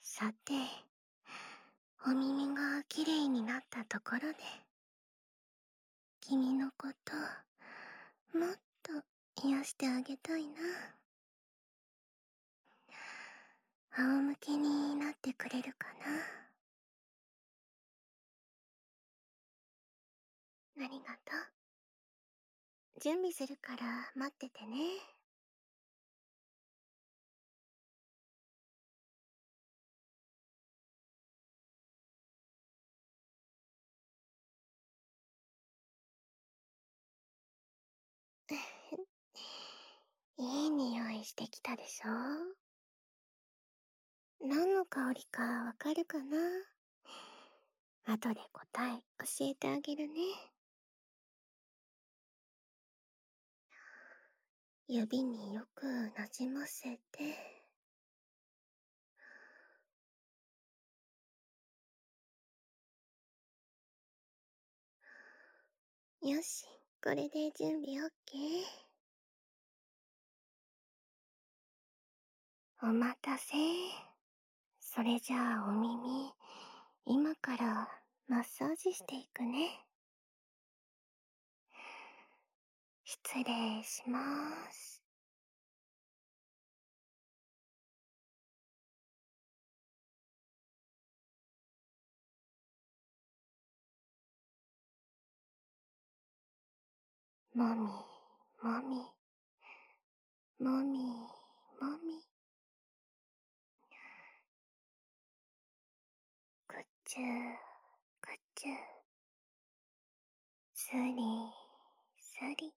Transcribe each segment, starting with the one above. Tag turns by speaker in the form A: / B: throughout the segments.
A: さて、お耳がきれいになったところで、君のこと、もっと癒してあげたいな。仰向けになってくれるかな。ありがとう。準備するから待っててね。いい匂いしてきたでしょ？何の香りかわかるかな？後で答え教えてあげるね。指によくなじませて、よし、これで準備 OK。お待たせ。それじゃあお耳、今からマッサージしていくね。失礼します。もみ、もみ、もみ、もみ。ぐっちゅー、ぐっちゅー。すり、すり。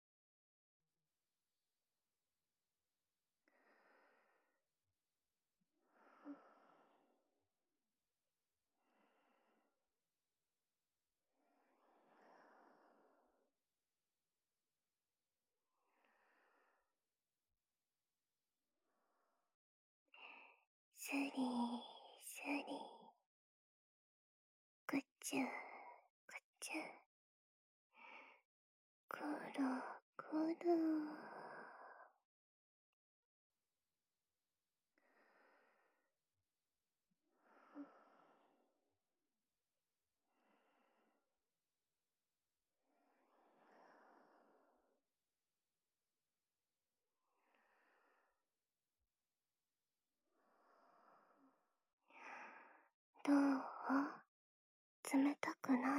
A: すり、すり。ぐっちゅー、ぐっちゅー。くる、くる。どう？冷たくない？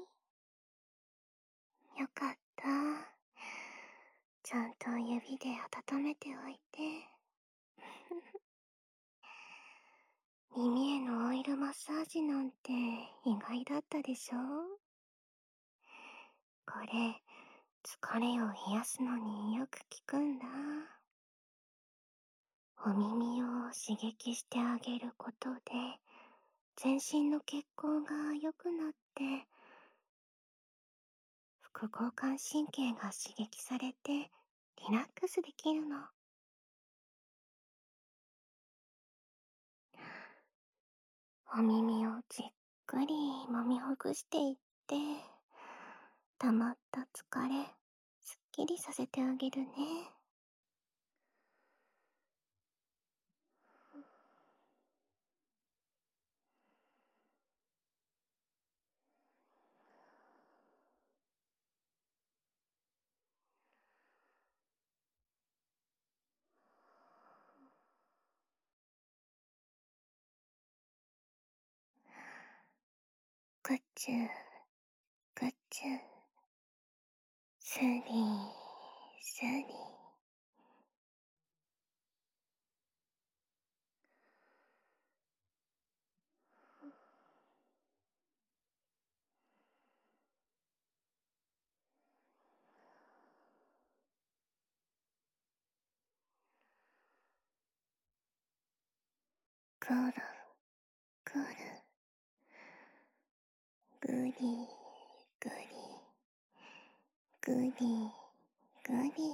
A: よかった。ちゃんと指で温めておいて。耳へのオイルマッサージなんて意外だったでしょ？これ、疲れを癒すのによく効くんだ。お耳を刺激してあげることで、全身の血行が良くなって、副交感神経が刺激されて、リラックスできるの。お耳をじっくり揉みほぐしていって、溜まった疲れ、すっきりさせてあげるね。ぐっちゅー、ぐっちゅー。すり、すり。くる、くる。ぐり、ぐり。ぐり、ぐり。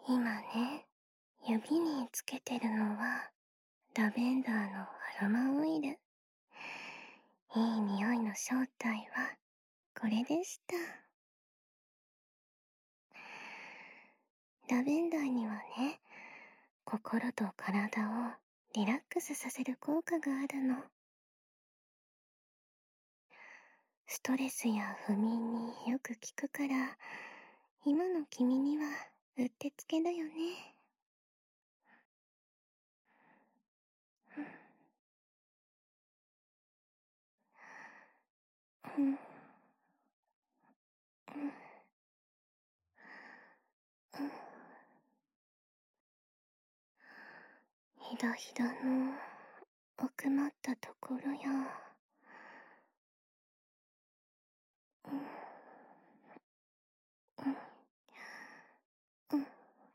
A: 今ね、指につけてるのはラベンダーのアロマオイル。いい匂いの正体はこれでした。ラベンダーにはね、心と体をリラックスさせる効果があるの。ストレスや不眠によく効くから、今の君にはうってつけだよね。うん、うん、うん。ひだひだの奥まったところや、うん、うん、うん。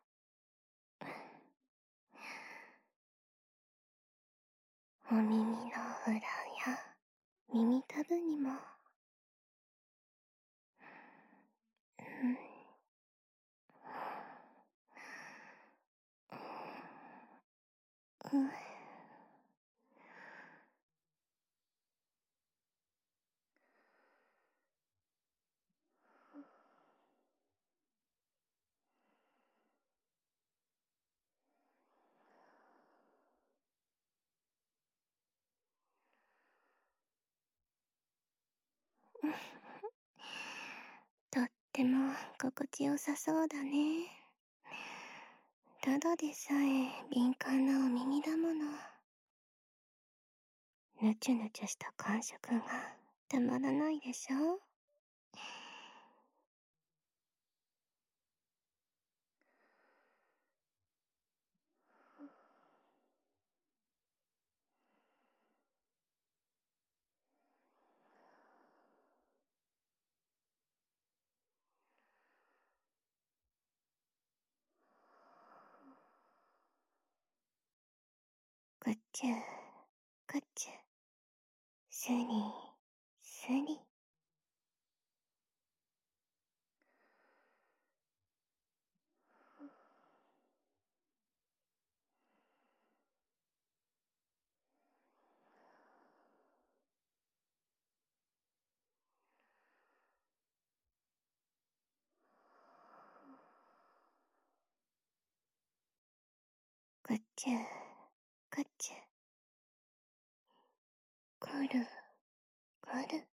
A: お耳の裏や耳たぶにも、うん、うん。とっても心地よさそうだね。ただでさえ敏感なお耳だもの。ぬちゅぬちゅした感触がたまらないでしょ。ぐちゅぐちゅ、すりすり。ぐちゅぐちゅ、くるくる。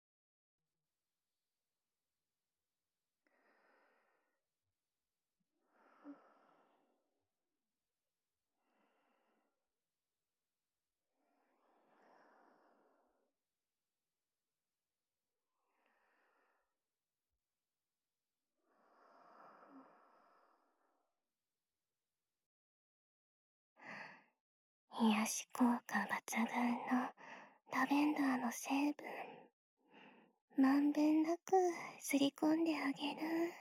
A: 癒し効果抜群のラベンダーの成分、まんべんなくすり込んであげる。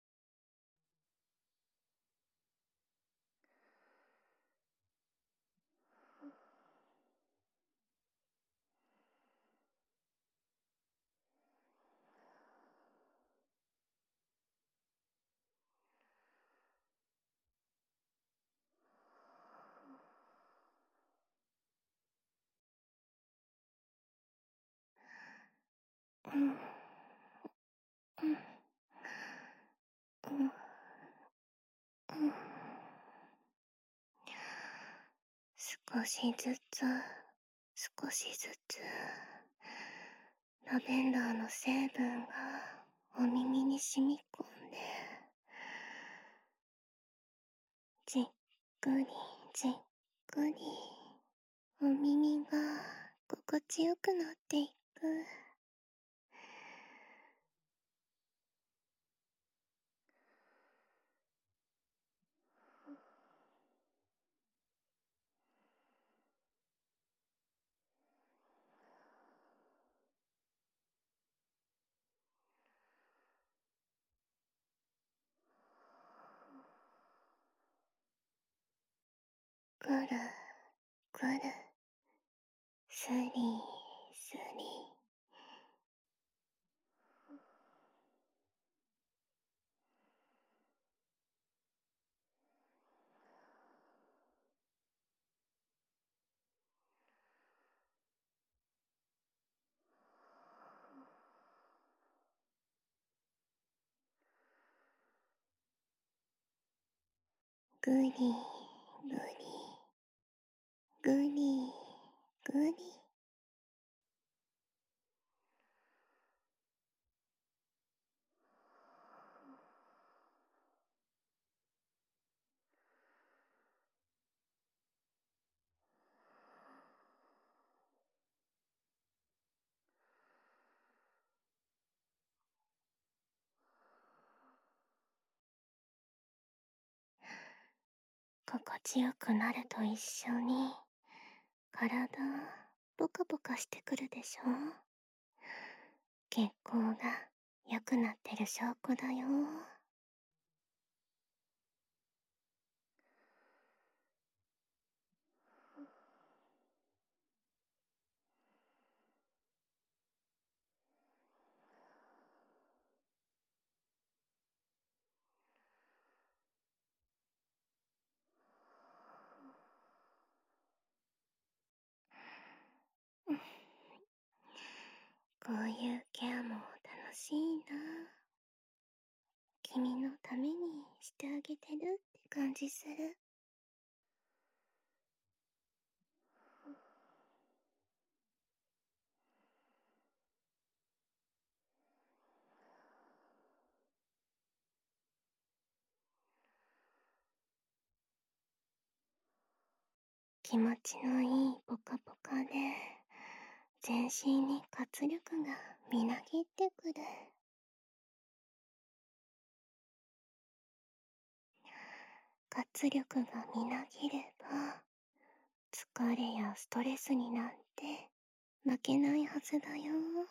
A: うん、うん、うん、うん。少しずつ、少しずつ、ラベンダーの成分がお耳に染み込んで、じっくりじっくり、お耳が心地よくなっていく。くるくる、すりすり。 ぐりぐりぐりぐり。心地よくなると一緒に体ポカポカしてくるでしょ。血行が良くなってる証拠だよ。こういうケアも楽しいな。君のためにしてあげてるって感じする。気持ちのいいポカポカで全身に活力がみなぎってくる。活力がみなぎれば疲れやストレスになんて負けないはずだよ。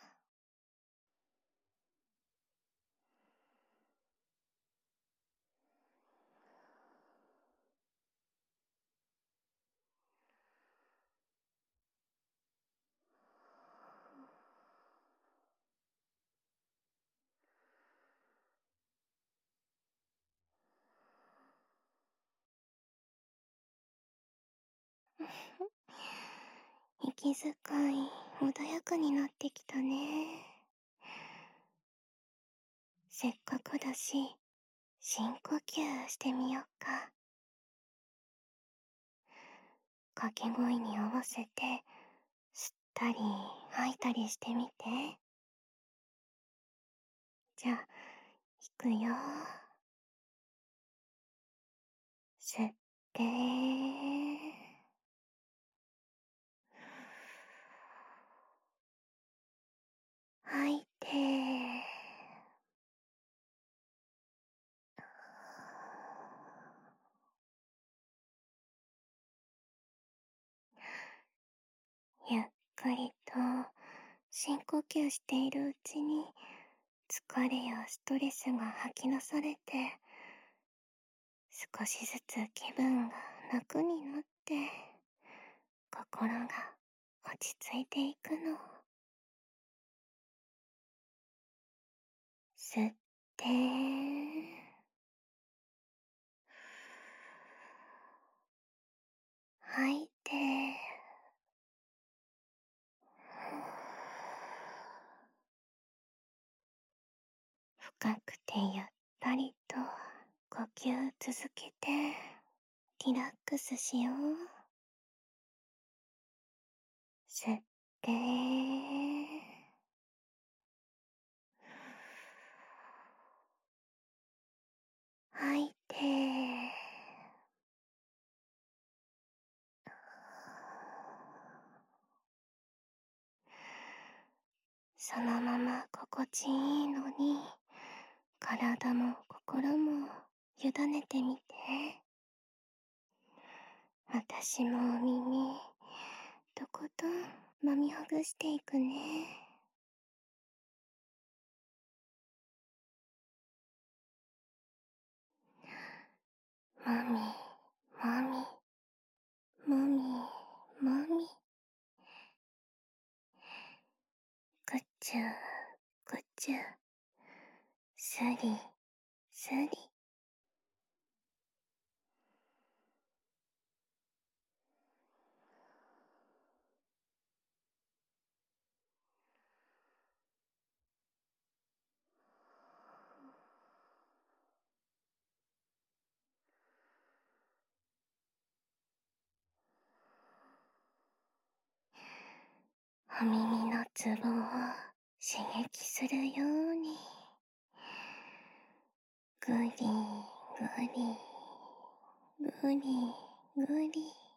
A: 息遣い穏やかになってきたね。せっかくだし深呼吸してみよっか。掛け声に合わせて吸ったり吐いたりしてみて。じゃあいくよ。吸って吐いて。ゆっくりと深呼吸しているうちに疲れやストレスが吐き出されて、少しずつ気分が楽になって心が落ち着いていくの。吸って吐いて。深くてゆったりと呼吸続けてリラックスしよう。吸って吐いて。そのまま心地いいのに体も心も委ねてみて。私もお耳とことん揉みほぐしていくね。もみもみもみもみ。ぐちゅぐちゅ。すりすり。 お耳のツボを刺激するように、ぐりぐりぐりぐり。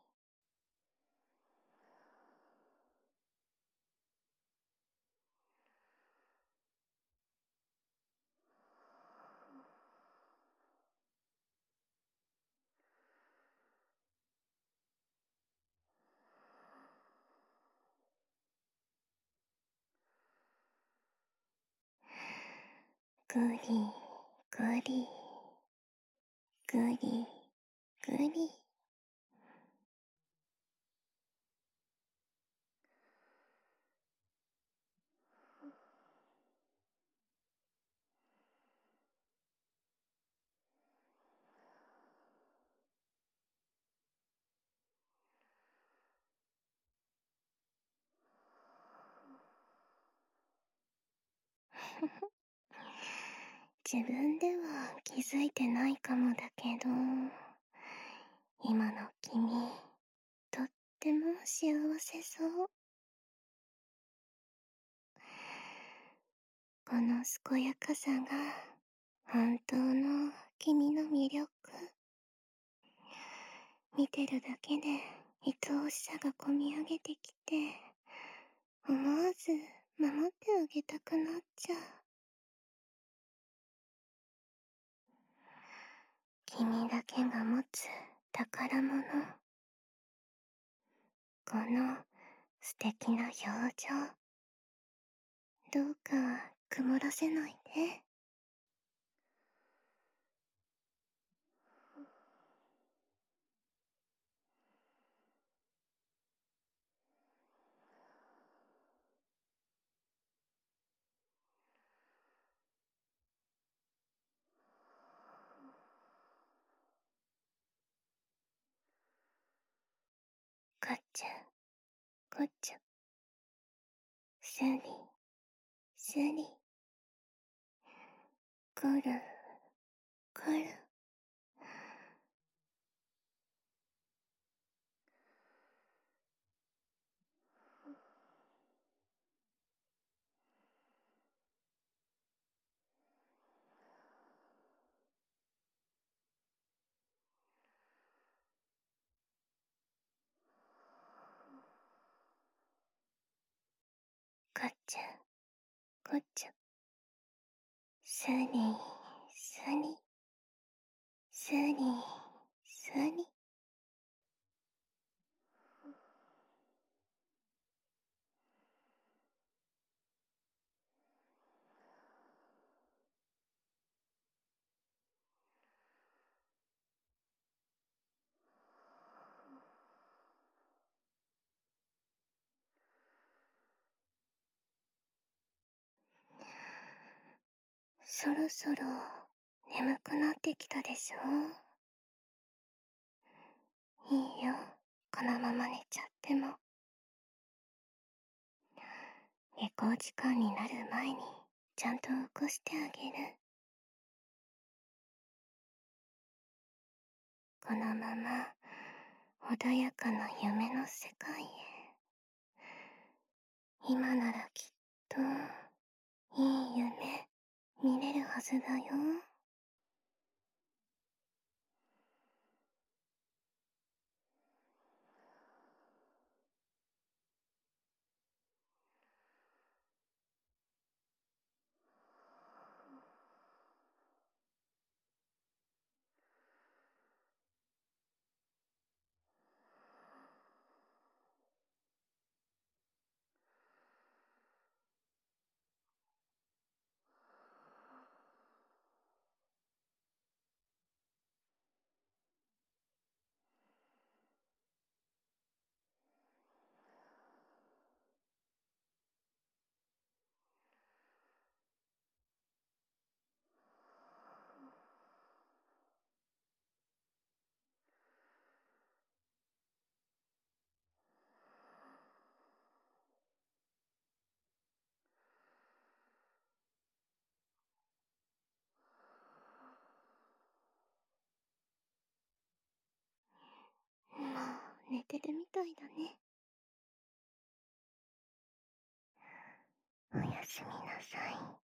A: ぐりぐりぐりぐり。自分では気づいてないかもだけど、今の君、とっても幸せそう。この健やかさが本当の君の魅力。見てるだけで愛おしさがこみ上げてきて、思わず守ってあげたくなっちゃう。君だけが持つ宝物。この素敵な表情。どうか曇らせないで。こっちゃこっちゃ、スリスリ、くるくる。こっちゃこっちゃ、スリスリスリスリ。そろそろ眠くなってきたでしょ。いいよ、このまま寝ちゃっても。下校時間になる前にちゃんと起こしてあげる。このまま穏やかな夢の世界へ。今ならきっといい夢見れるはずだよ。もう寝てるみたいだね。 すみなさい。